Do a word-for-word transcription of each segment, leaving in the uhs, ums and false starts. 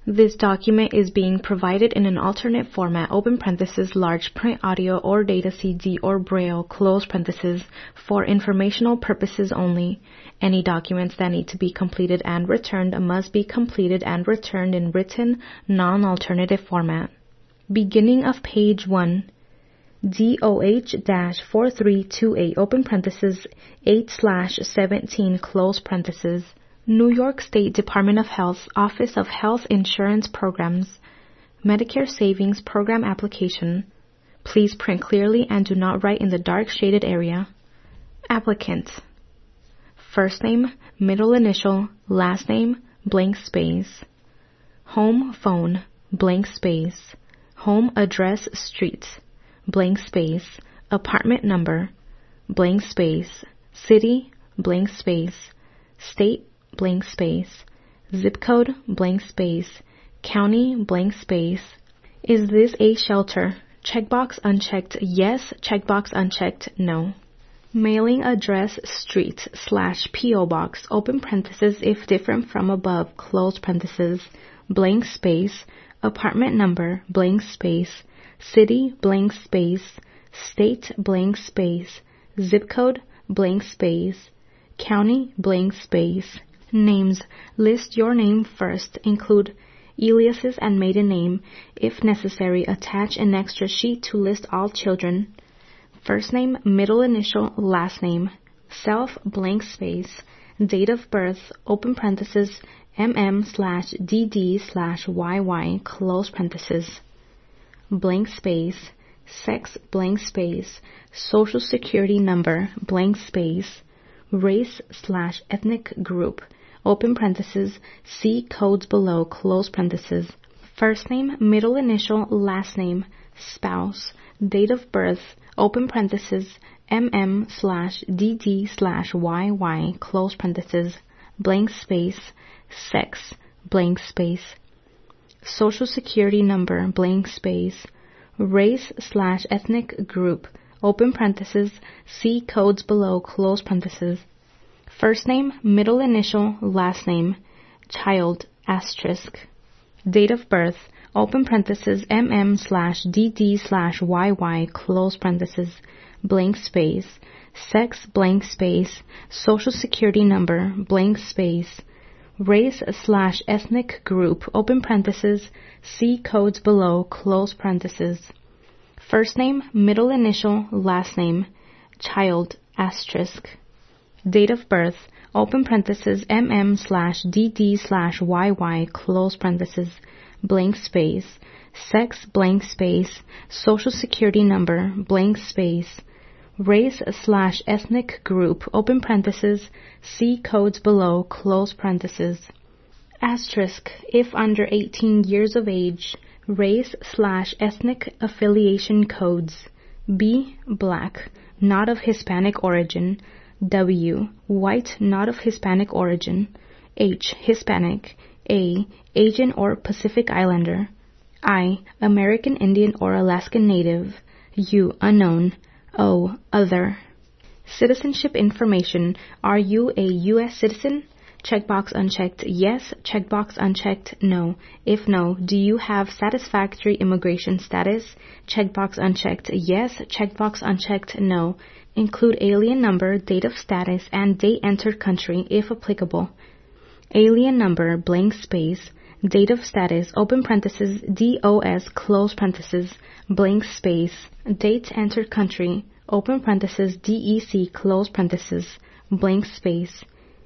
This document is being provided in an alternate format, open parenthesis, large print audio or data C D or Braille, close parenthesis, for informational purposes only. Any documents that need to be completed and returned must be completed and returned in written, non-alternative format. Beginning of page one. D O H four three two eight, open parenthesis, eight slash seventeen, close parenthesis. New York State Department of Health, Office of Health Insurance Programs, Medicare Savings Program application. Please print clearly and do not write in the dark shaded area. Applicant. First name, middle initial, last name, blank space. Home phone, blank space. Home address street, blank space. Apartment number, blank space. City, blank space. State, blank space. Zip code, blank space. County, blank space. Is this a shelter? Checkbox unchecked, yes. Checkbox unchecked, no. Mailing address, street, slash P O box, open parenthesis, if different from above, close parenthesis. Blank space. Apartment number, blank space. City, blank space. State, blank space. Zip code, blank space. County, blank space. Names. List your name first. Include aliases and maiden name. If necessary, attach an extra sheet to list all children. First name, middle initial, last name. Self, blank space. Date of birth, open parenthesis, mm slash dd slash yy, close parenthesis. Blank space. Sex, blank space. Social security number, blank space. Race slash ethnic group, open parenthesis, see codes below, close parenthesis. First name, middle initial, last name. Spouse, date of birth, open parenthesis, mm slash dd slash yy, close parenthesis. Blank space. Sex, blank space. Social security number, blank space. Race slash ethnic group, open parenthesis, see codes below, close parenthesis. First name, middle initial, last name. Child, asterisk. Date of birth, open parenthesis, mm slash dd slash yy, close parenthesis. Blank space. Sex, blank space. Social security number, blank space. Race slash ethnic group, open parenthesis, see codes below, close parenthesis. First name, middle initial, last name. Child, asterisk. Date of birth, open parenthesis, mm slash dd slash yy, close parenthesis. Blank space. Sex, blank space. Social security number, blank space. Race slash ethnic group, open parenthesis, see codes below, close parenthesis. Asterisk, if under eighteen years of age. Race slash ethnic affiliation codes. B, black, not of Hispanic origin. W, white, not of Hispanic origin. H, Hispanic. A, Asian or Pacific Islander. I, American Indian or Alaskan Native. U, unknown. O, other. Citizenship information. Are you a U S citizen? Checkbox unchecked, yes. Checkbox unchecked, no. If no, do you have satisfactory immigration status? Checkbox unchecked, yes. Checkbox unchecked, no. Include alien number, date of status, and date entered country, if applicable. Alien number, blank space. Date of status, open parenthesis, D O S, close parenthesis, blank space. Date entered country, open parenthesis, D E C, close parenthesis, blank space.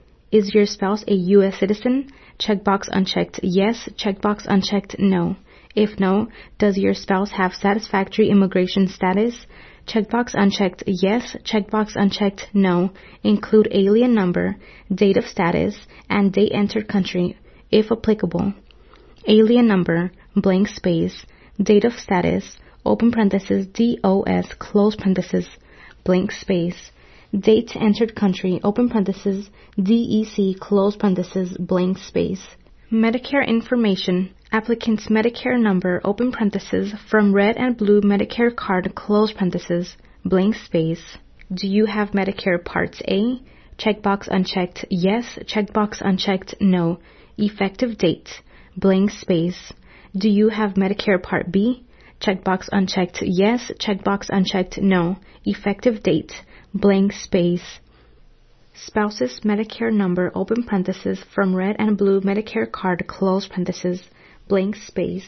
Is your spouse a U S citizen? Checkbox unchecked, yes. Checkbox unchecked, no. If no, does your spouse have satisfactory immigration status? Checkbox unchecked, yes. Checkbox unchecked, no. Include alien number, date of status, and date entered country, if applicable. Alien number, blank space. Date of status, open parenthesis, D O S, close parenthesis, blank space. Date entered country, open parenthesis, D E C, close parenthesis, blank space. Medicare information. Applicant's Medicare number, open parenthesis, from red and blue Medicare card, close parenthesis, blank space. Do you have Medicare Parts A? Checkbox unchecked, yes. Checkbox unchecked, no. Effective date. blank space. Do you have Medicare Part B? Checkbox unchecked yes, checkbox unchecked no. Effective date, blank space. Spouse's Medicare number, open parenthesis, from red and blue Medicare card, close parenthesis, blank space.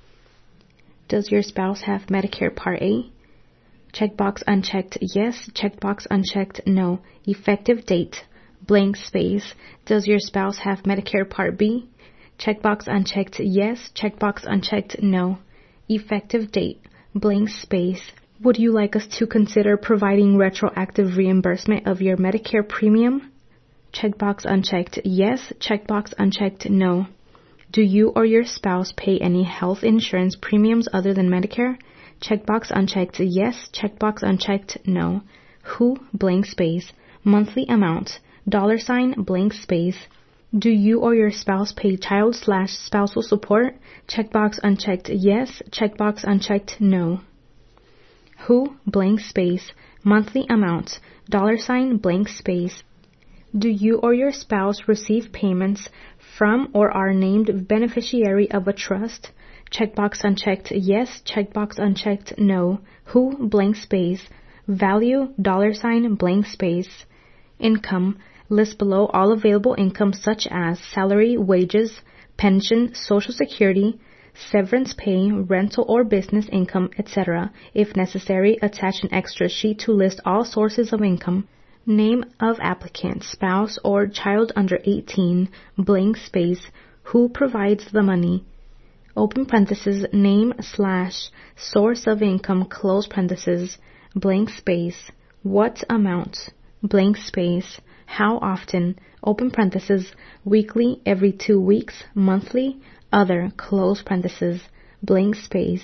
Does your spouse have Medicare Part A? Checkbox unchecked yes, checkbox unchecked no. Effective date, blank space. Does your spouse have Medicare Part B? Checkbox unchecked yes, checkbox unchecked no. Effective date, blank space. Would you like us to consider providing retroactive reimbursement of your Medicare premium? Checkbox unchecked yes, checkbox unchecked no. Do you or your spouse pay any health insurance premiums other than Medicare? Checkbox unchecked yes, checkbox unchecked no. Who, blank space. Monthly amount, dollar sign, blank space. Do you or your spouse pay child slash spousal support? Checkbox unchecked yes, checkbox unchecked no. Who, blank space. Monthly amount, dollar sign, blank space. Do you or your spouse receive payments from or are named beneficiary of a trust? Checkbox unchecked yes, checkbox unchecked no. Who, blank space. Value, dollar sign, blank space. Income, list below all available income such as salary, wages, pension, social security, severance pay, rental or business income, et cetera. If necessary, attach an extra sheet to list all sources of income. Name of applicant, spouse or child under eighteen, blank space. Who provides the money? Open parenthesis, name slash source of income, close parenthesis, blank space. What amount? Blank space. How often? Open parenthesis, weekly, every two weeks, monthly, other, close parenthesis, blank space.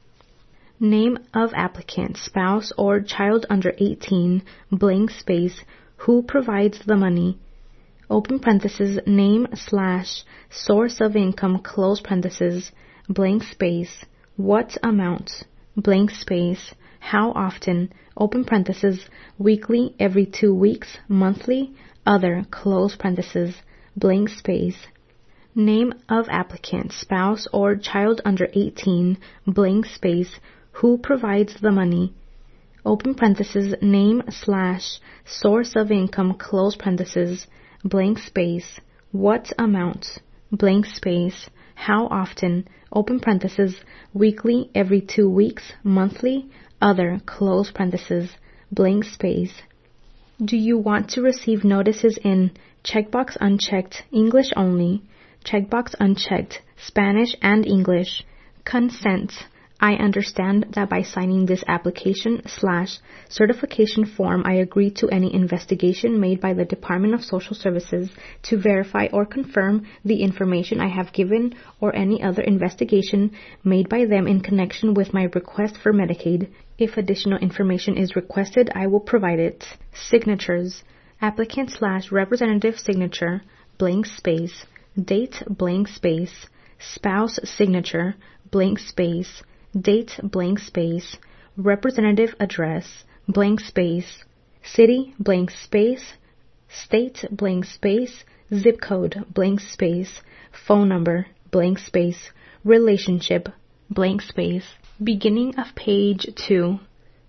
Name of applicant, spouse or child under eighteen, blank space. Who provides the money? Open parenthesis, name slash source of income, close parenthesis, blank space. What amount? Blank space. How often? Open parenthesis, weekly, every two weeks, monthly, other, close parenthesis, blank space. Name of applicant, spouse or child under eighteen, blank space. Who provides the money? Open parenthesis, name slash source of income, close parenthesis, blank space. What amount? Blank space. How often? Open parenthesis, weekly, every two weeks, monthly, other, close parenthesis, blank space. Do you want to receive notices in checkbox unchecked, English only, checkbox unchecked, Spanish and English? Consent. I understand that by signing this application slash certification form, I agree to any investigation made by the Department of Social Services to verify or confirm the information I have given or any other investigation made by them in connection with my request for Medicaid. If additional information is requested, I will provide it. Signatures. Applicant slash representative signature, blank space. Date, blank space. Spouse signature, blank space. Date, blank space. Representative address, blank space. City, blank space. State, blank space. Zip code, blank space. Phone number, blank space. Relationship, blank space. Beginning of page two.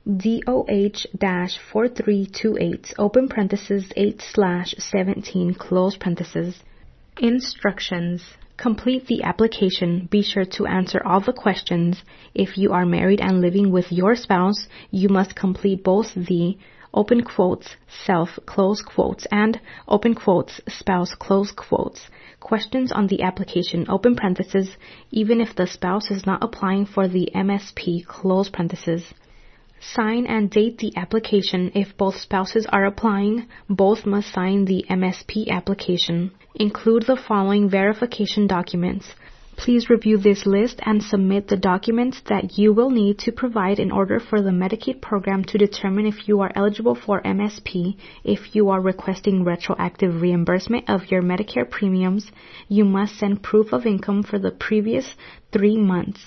D O H four three two eight, open parenthesis, eight slash seventeen, close parenthesis. Instructions. Complete the application. Be sure to answer all the questions. If you are married and living with your spouse, you must complete both the open quotes, self, close quotes, and open quotes, spouse, close quotes. Questions on the application, open parenthesis, even if the spouse is not applying for the M S P, close parenthesis. Sign and date the application. If both spouses are applying, both must sign the M S P application. Include the following verification documents. Please review this list and submit the documents that you will need to provide in order for the Medicaid program to determine if you are eligible for M S P. If you are requesting retroactive reimbursement of your Medicare premiums, you must send proof of income for the previous three months.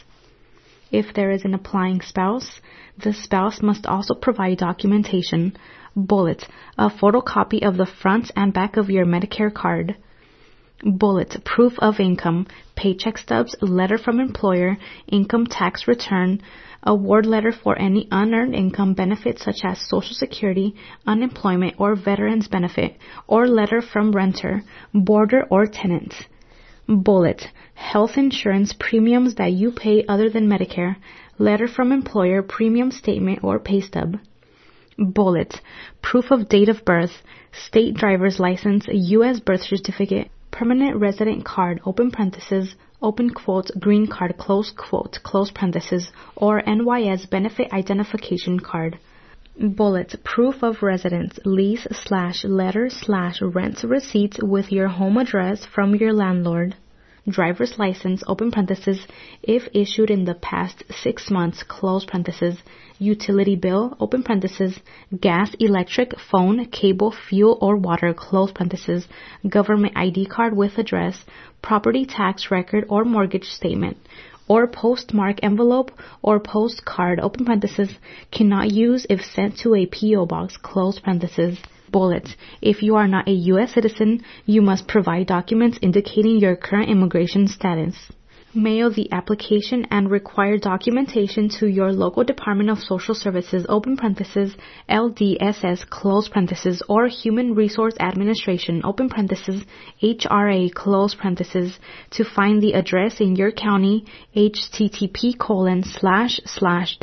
If there is an applying spouse, the spouse must also provide documentation. Bullet, a photocopy of the front and back of your Medicare card. Bullet, proof of income, paycheck stubs, letter from employer, income tax return, award letter for any unearned income benefit such as Social Security, unemployment, or veterans benefit, or letter from renter, boarder, or tenant. Bullet, health insurance premiums that you pay other than Medicare, letter from employer, premium statement, or pay stub. Bullet, proof of date of birth, state driver's license, U S birth certificate, permanent resident card, open parentheses, open quote, green card, close quote, close parentheses, or N Y S benefit identification card. Bullet, proof of residence, lease slash letter slash rent receipt with your home address from your landlord. Driver's license, open parentheses, if issued in the past six months, close parentheses, utility bill, open parentheses, gas, electric, phone, cable, fuel, or water, close parentheses, government I D card with address, property tax record or mortgage statement, or postmark envelope or postcard, open parentheses, cannot use if sent to a P O box, close parentheses. Bullet, if you are not a U S citizen, you must provide documents indicating your current immigration status. Mail the application and required documentation to your local Department of Social Services, open parentheses, L D S S, close parentheses, or Human Resource Administration, open parentheses, H R A, close parentheses, to find the address in your county, http colon slash slash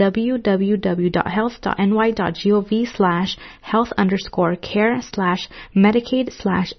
www.health.ny.gov slash health underscore care slash Medicaid slash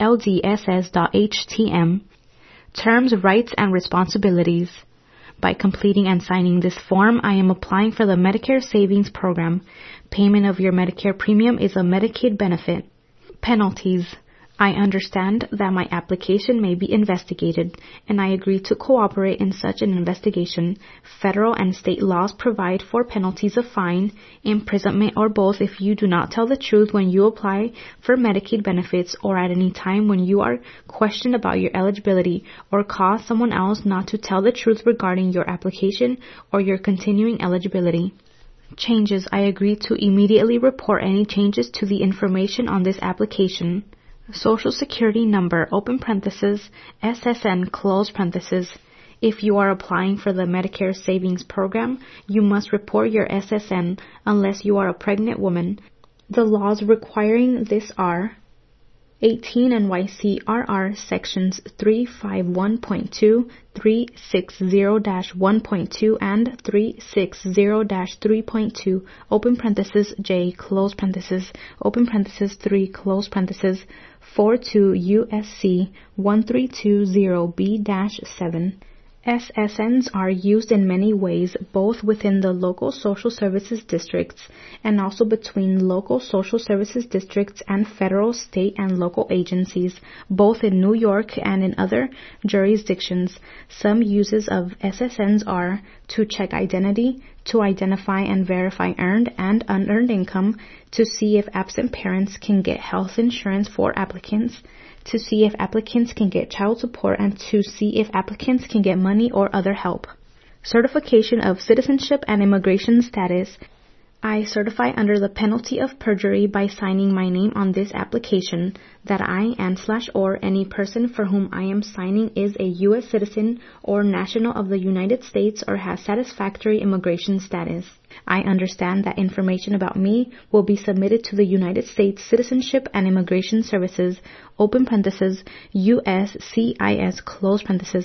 LDSS.htm. Terms, rights, and responsibilities. By completing and signing this form, I am applying for the Medicare Savings Program. Payment of your Medicare premium is a Medicaid benefit. Penalties. I understand that my application may be investigated, and I agree to cooperate in such an investigation. Federal and state laws provide for penalties of fine, imprisonment, or both if you do not tell the truth when you apply for Medicaid benefits or at any time when you are questioned about your eligibility or cause someone else not to tell the truth regarding your application or your continuing eligibility. Changes. I agree to immediately report any changes to the information on this application. Social Security number, open parentheses, S S N, close parentheses. If you are applying for the Medicare Savings Program, you must report your S S N unless you are a pregnant woman. The laws requiring this are eighteen N Y C R R sections three fifty-one point two, three sixty dash one point two, and three sixty dash three point two, open parentheses J, close parentheses, open parentheses three, close parentheses, forty-two U S C thirteen twenty B seven. S S Ns are used in many ways, both within the local social services districts and also between local social services districts and federal, state, and local agencies, both in New York and in other jurisdictions. Some uses of S S Ns are to check identity, to identify and verify earned and unearned income, to see if absent parents can get health insurance for applicants, to see if applicants can get child support, and to see if applicants can get money or other help. Certification of citizenship and immigration status. I certify under the penalty of perjury by signing my name on this application that I and slash or any person for whom I am signing is a U S citizen or national of the United States or has satisfactory immigration status. I understand that information about me will be submitted to the United States Citizenship and Immigration Services, open parentheses, U S C I S, close parentheses,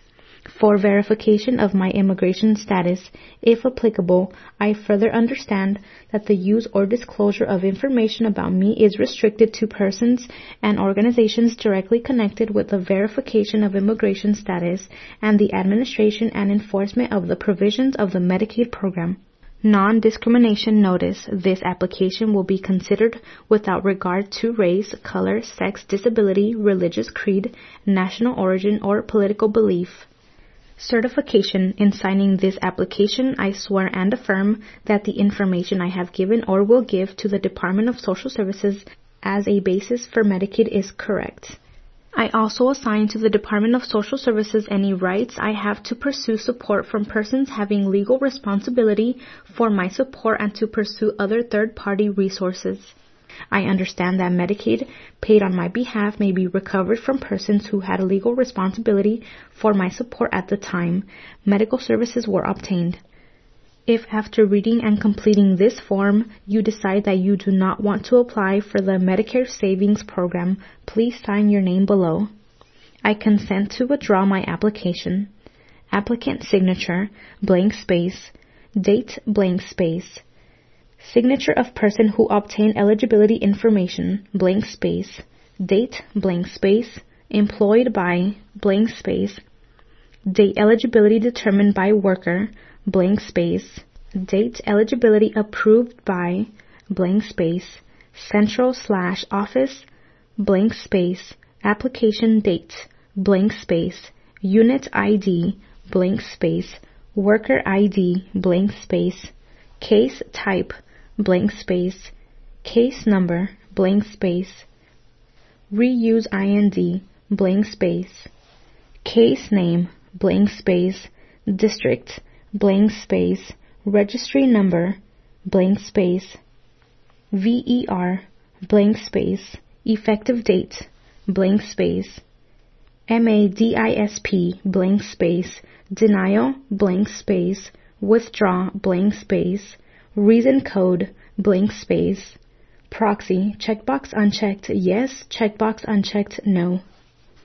for verification of my immigration status. If applicable, I further understand that the use or disclosure of information about me is restricted to persons and organizations directly connected with the verification of immigration status and the administration and enforcement of the provisions of the Medicaid program. Non-discrimination notice. This application will be considered without regard to race, color, sex, disability, religious creed, national origin, or political belief. Certification. In signing this application, I swear and affirm that the information I have given or will give to the Department of Social Services as a basis for Medicaid is correct. I also assign to the Department of Social Services any rights I have to pursue support from persons having legal responsibility for my support and to pursue other third-party resources. I understand that Medicaid paid on my behalf may be recovered from persons who had a legal responsibility for my support at the time medical services were obtained. If after reading and completing this form, you decide that you do not want to apply for the Medicare Savings Program, please sign your name below. I consent to withdraw my application. Applicant signature, blank space, date, blank space. Signature of person who obtained eligibility information, blank space, date, blank space, employed by, blank space, date eligibility determined by worker, blank space, date eligibility approved by, blank space, central slash office, blank space, application date, blank space, unit I D, blank space, worker I D, blank space, case type, blank space, case number, blank space, reuse I N D, blank space, case name, blank space, district, blank space, registry number, blank space, V E R, blank space, effective date, blank space, M A D I S P, blank space, denial, blank space, withdraw, blank space, reason code, blank space, proxy, checkbox unchecked yes, checkbox unchecked no.